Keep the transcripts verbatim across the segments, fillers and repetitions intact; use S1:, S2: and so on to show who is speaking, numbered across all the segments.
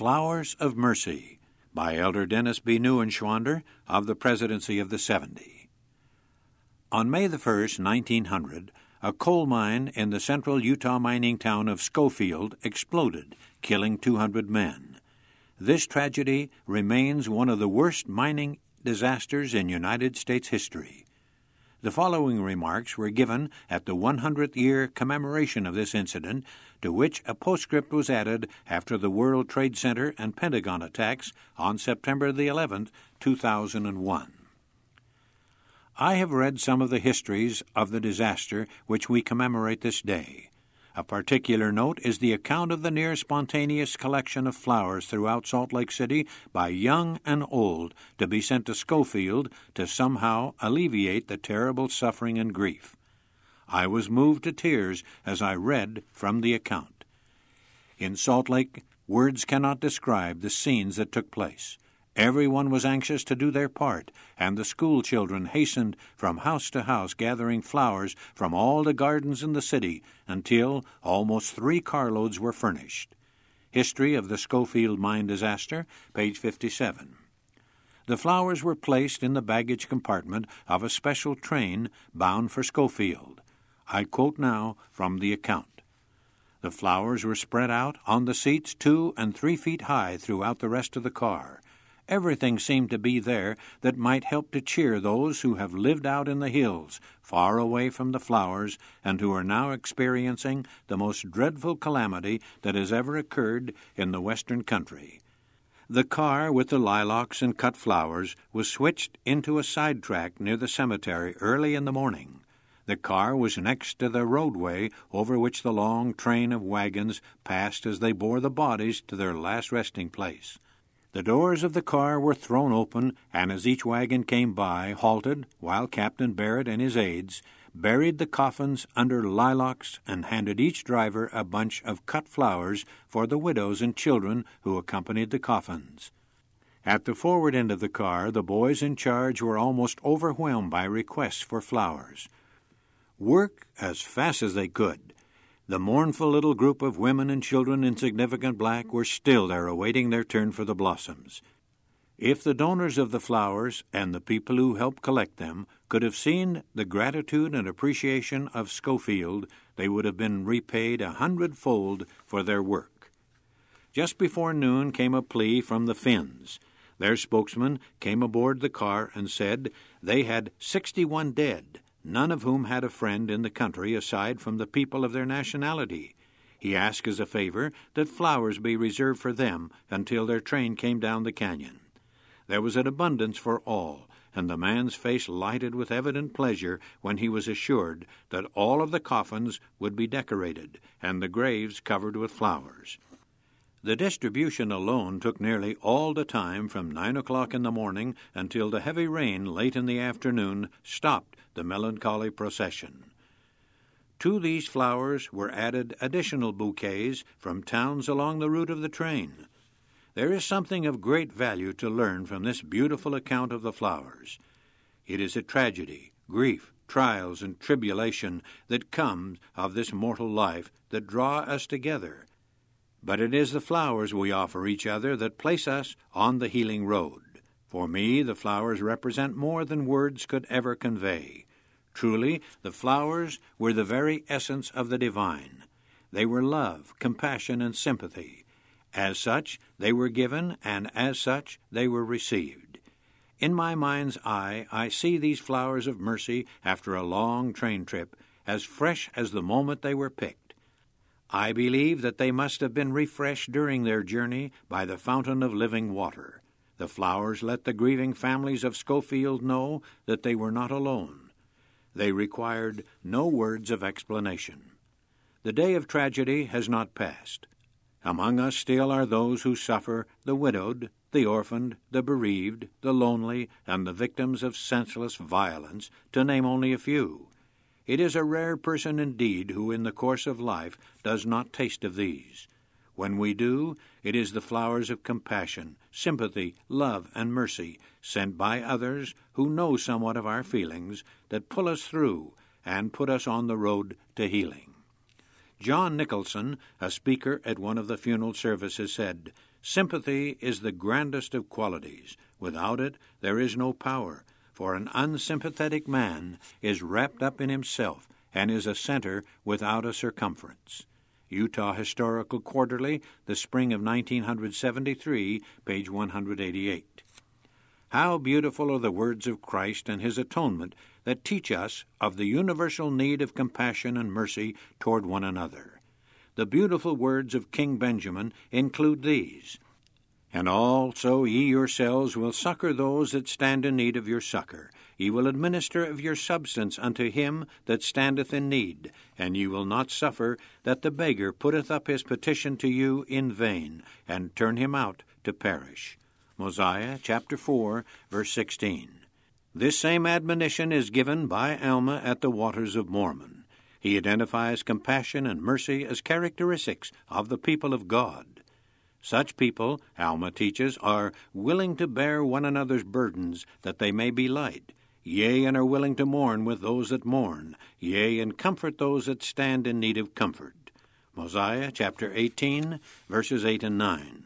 S1: Flowers of Mercy by Elder Dennis B. Neuenschwander of the Presidency of the Seventy. On May the first, nineteen hundred, a coal mine in the central Utah mining town of Schofield exploded, killing two hundred men. This tragedy remains one of the worst mining disasters in United States history. The following remarks were given at the one hundredth year commemoration of this incident, to which a postscript was added after the World Trade Center and Pentagon attacks on September the eleventh, two thousand one. I have read some of the histories of the disaster which we commemorate this day. A particular note is the account of the near-spontaneous collection of flowers throughout Salt Lake City by young and old to be sent to Schofield to somehow alleviate the terrible suffering and grief. I was moved to tears as I read from the account. In Salt Lake, words cannot describe the scenes that took place. Everyone was anxious to do their part, and the school children hastened from house to house gathering flowers from all the gardens in the city until almost three carloads were furnished. History of the Schofield Mine Disaster, page fifty-seven. The flowers were placed in the baggage compartment of a special train bound for Schofield. I quote now from the account. The flowers were spread out on the seats two and three feet high throughout the rest of the car. Everything seemed to be there that might help to cheer those who have lived out in the hills, far away from the flowers, and who are now experiencing the most dreadful calamity that has ever occurred in the western country. The car with the lilacs and cut flowers was switched into a sidetrack near the cemetery early in the morning. The car was next to the roadway over which the long train of wagons passed as they bore the bodies to their last resting place. The doors of the car were thrown open, and as each wagon came by, halted, while Captain Barrett and his aides buried the coffins under lilacs and handed each driver a bunch of cut flowers for the widows and children who accompanied the coffins. At the forward end of the car, the boys in charge were almost overwhelmed by requests for flowers. Work as fast as they could. The mournful little group of women and children in significant black were still there awaiting their turn for the blossoms. If the donors of the flowers and the people who helped collect them could have seen the gratitude and appreciation of Schofield, they would have been repaid a hundredfold for their work. Just before noon came a plea from the Finns. Their spokesman came aboard the car and said they had sixty-one dead, none of whom had a friend in the country aside from the people of their nationality. He asked as a favor that flowers be reserved for them until their train came down the canyon. There was an abundance for all, and the man's face lighted with evident pleasure when he was assured that all of the coffins would be decorated and the graves covered with flowers. The distribution alone took nearly all the time from nine o'clock in the morning until the heavy rain late in the afternoon stopped the melancholy procession. To these flowers were added additional bouquets from towns along the route of the train. There is something of great value to learn from this beautiful account of the flowers. It is a tragedy, grief, trials, and tribulation that come of this mortal life that draw us together. But it is the flowers we offer each other that place us on the healing road. For me, the flowers represent more than words could ever convey. Truly, the flowers were the very essence of the divine. They were love, compassion, and sympathy. As such, they were given, and as such, they were received. In my mind's eye, I see these flowers of mercy after a long train trip, as fresh as the moment they were picked. I believe that they must have been refreshed during their journey by the fountain of living water. The flowers let the grieving families of Schofield know that they were not alone. They required no words of explanation. The day of tragedy has not passed. Among us still are those who suffer, the widowed, the orphaned, the bereaved, the lonely, and the victims of senseless violence, to name only a few. It is a rare person indeed who in the course of life does not taste of these. When we do, it is the flowers of compassion, sympathy, love, and mercy sent by others who know somewhat of our feelings that pull us through and put us on the road to healing. John Nicholson, a speaker at one of the funeral services, said, Sympathy is the grandest of qualities. Without it, there is no power, for an unsympathetic man is wrapped up in himself and is a center without a circumference. Utah Historical Quarterly, the spring of nineteen seventy-three, page one eighty-eight. How beautiful are the words of Christ and his atonement that teach us of the universal need of compassion and mercy toward one another. The beautiful words of King Benjamin include these: "And also ye yourselves will succor those that stand in need of your succor. Ye will administer of your substance unto him that standeth in need, and ye will not suffer that the beggar putteth up his petition to you in vain, and turn him out to perish." Mosiah chapter four, verse sixteen. This same admonition is given by Alma at the Waters of Mormon. He identifies compassion and mercy as characteristics of the people of God. Such people, Alma teaches, are willing to bear one another's burdens, that they may be light, yea, and are willing to mourn with those that mourn, yea, and comfort those that stand in need of comfort. Mosiah chapter eighteen, verses eight and nine.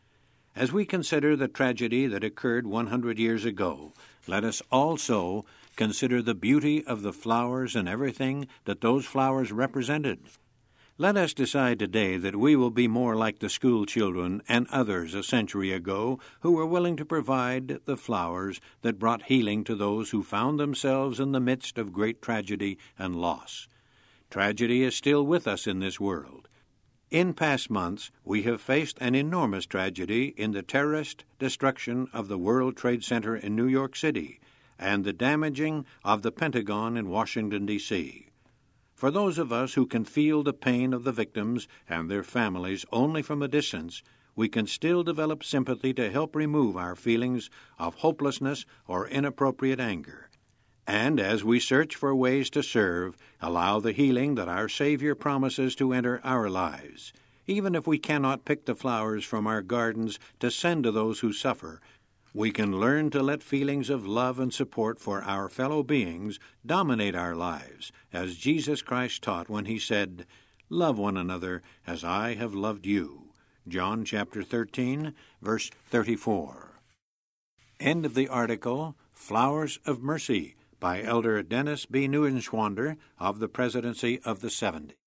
S1: As we consider the tragedy that occurred one hundred years ago, let us also consider the beauty of the flowers and everything that those flowers represented. Let us decide today that we will be more like the school children and others a century ago who were willing to provide the flowers that brought healing to those who found themselves in the midst of great tragedy and loss. Tragedy is still with us in this world. In past months, we have faced an enormous tragedy in the terrorist destruction of the World Trade Center in New York City and the damaging of the Pentagon in Washington, D C For those of us who can feel the pain of the victims and their families only from a distance, we can still develop sympathy to help remove our feelings of hopelessness or inappropriate anger. And as we search for ways to serve, allow the healing that our Savior promises to enter our lives. Even if we cannot pick the flowers from our gardens to send to those who suffer, we can learn to let feelings of love and support for our fellow beings dominate our lives, as Jesus Christ taught when he said, "Love one another as I have loved you." John chapter thirteen, verse thirty-four. End of the article, Flowers of Mercy, by Elder Dennis B. Neuenschwander of the Presidency of the seventy.